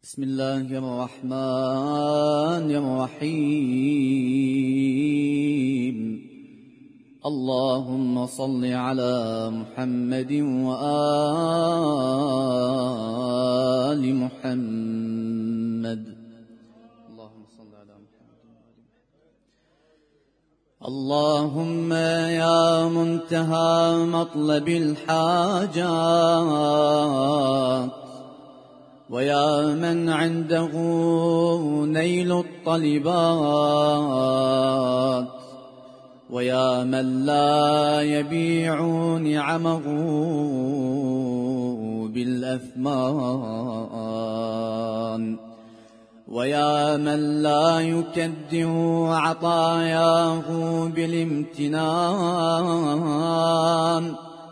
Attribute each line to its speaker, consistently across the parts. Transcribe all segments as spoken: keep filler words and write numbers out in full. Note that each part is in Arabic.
Speaker 1: بسم الله الرحمن الرحيم. اللهم صل على محمد وآل محمد. اللهم صل على محمد وآل محمد. اللهم يا منتهى مطلب الحاجات، ويا من عنده نيل الطلبات، ويا من لا يبيع نعمه بالأثمان، ويا من لا يكدر عطاياه بالامتنان،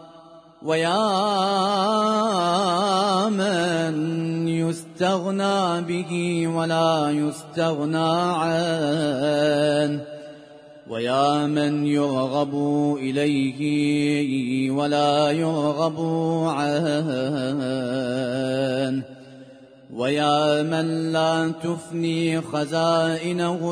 Speaker 1: ويا من يستغنى به ولا يستغنى عنه، ويا من يرغب إليه ولا يرغب عنه، ويا من لا تفني خزائنه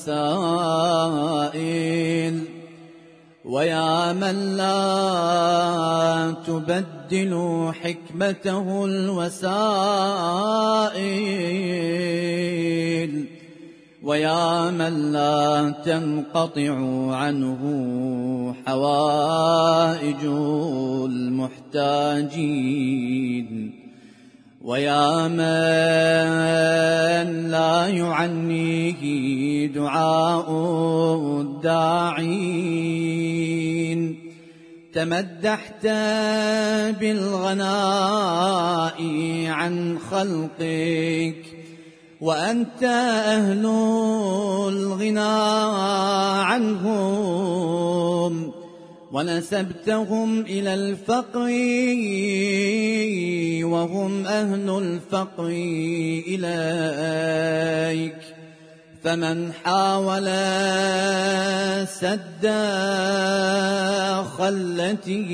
Speaker 1: المسائل، ويا من لا تبدل حكمته الوسائل، ويا من لا تنقطع عنه حوائج المحتاجين، ويا من لا يعنيه دعاء الداعين. تمدحت بالغناء عن خلقك، وأنت أهل الغنى عنهم، ونسبتهم إلى الفقر وهم أهل الفقر إليك. فمن حاول سد خلته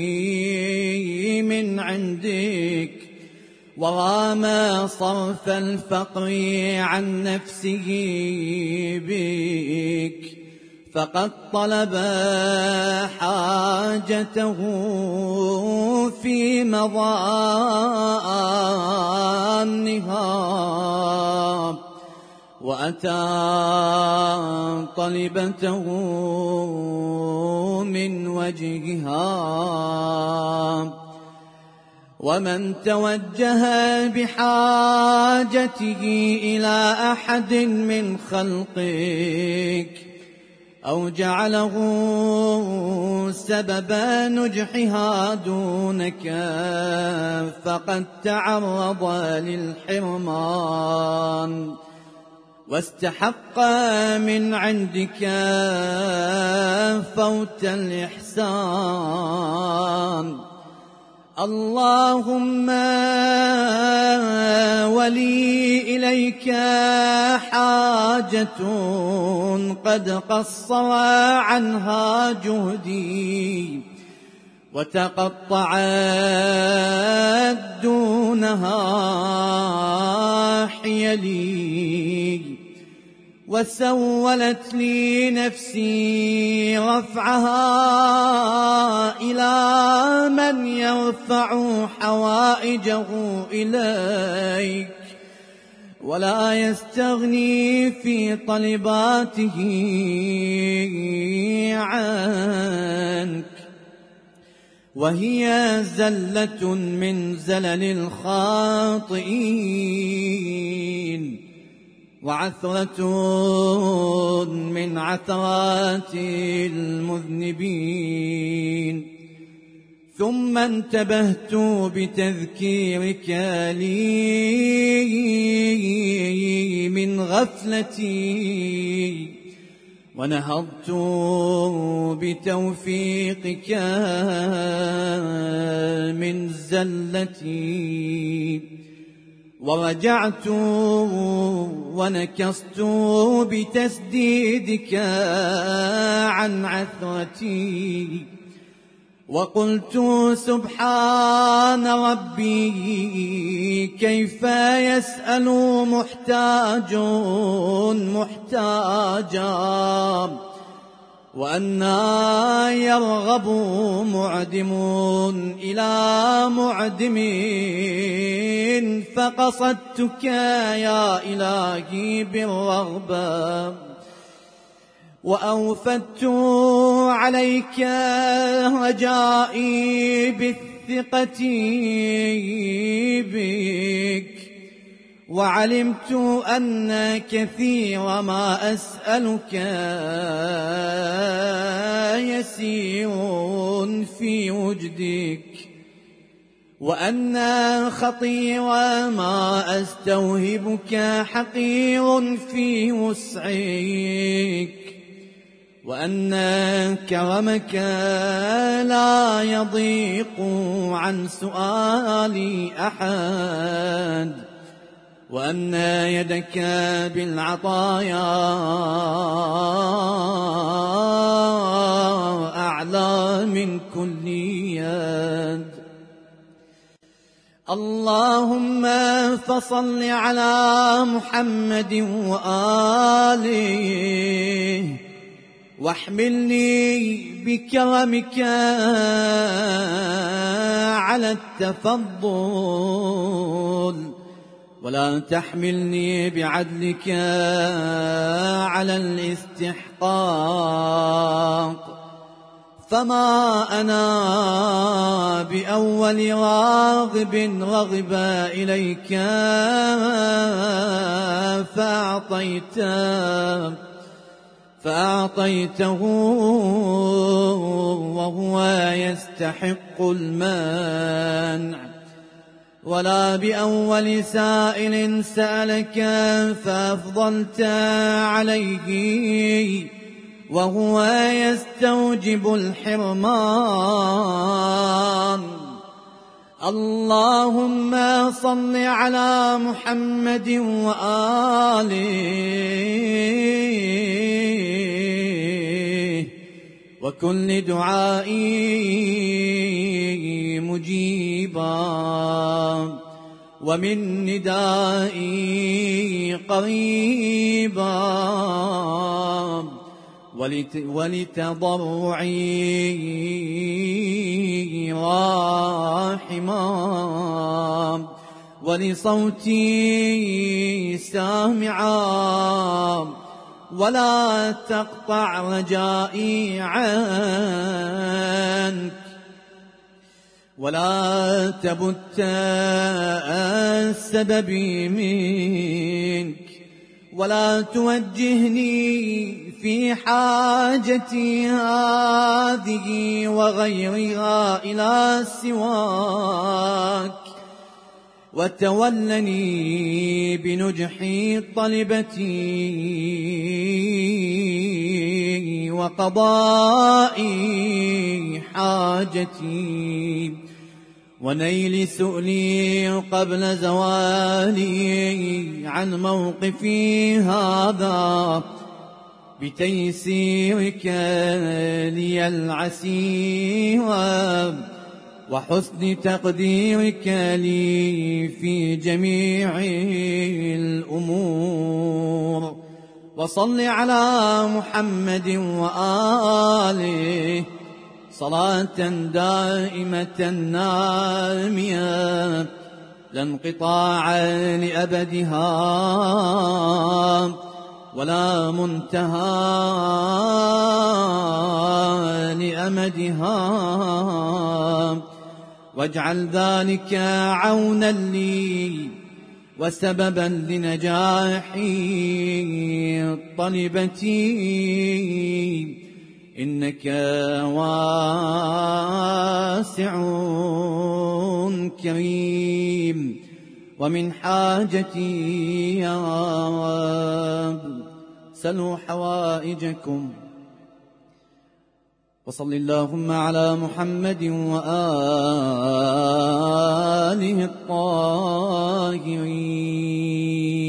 Speaker 1: من عندك، ورام صرف الفقر عن نفسه بك، فقد طلب حاجته في مظانها، وأتى طلبته من وجهها. ومن توجه بحاجته إلى أحد من خلقك أو جعله سبب نجحها دونك، فقد تعرض للحرمان واستحق من عندك فوت الإحسان. اللهم ولي إليك حاجة قد قصر عنها جهدي، وتقطعت دونها حيلي، وسولت لي نفسي رفعها إلى من يرفع حوائجه إليك ولا يستغني في طلباته عنك، وهي زلة من زلل الخاطئين، وعثرة من عثرات المذنبين. ثم انتبهت بتذكيرك لي من غفلتي، ونهضت بتوفيقك من زلتي، ورجعت ونكصت بتسديدك عن عثرتي، وقلت سبحان ربي كيف يسأل محتاج محتاجا وأنا يرغب معدم إلى معدم فقصدتك يا إلهي بالرغبة وأوفدت عليك رجائي بالثقة بك وعلمت أن كثير ما أسألك يسير في وجدك وأن خطير ما أستوهبك حقير في وسعك وأن كرمك لا يضيق عن سؤال أحد وأن يدك بالعطايا أعلى من كل يد. اللهم فصل على محمد وآله واحملني بكرمك على التفضل ولا تحملني بعدلك على الاستحقاق فما أنا بأول راغب رغب إليك فأعطيته فأعطيته وهو يستحق المنع ولا بأول سائل سألك فأفضلت عليه وهو يستوجب الحرمان. اللهم صل على محمد وآله وكل دعائي مجيبا ومن ندائي قريبا ولتضرعي راحما ولصوتي سامعا ولا تقطع رجائي عنك ولا تبت السبب منك ولا توجهني في حاجتي هذه وغيرها إلى سواك وتولني بنجح طلبتي وقضاء حاجتي ونيل سؤلي قبل زوالي عن موقفي هذا بتيسيرك لي العسير وحسن تقديرك لي في جميع الأمور. وصل على محمد وآله صلاة دائمة نامية لا انقطاع لأبدها ولا منتهى لأمدها واجعل ذلك عونا لي وسببا لنجاحي طلبتي إنك واسع كريم ومن حاجتي يا رب سلوا حوائجكم. وصل اللهم على محمد وآله الطاهرين.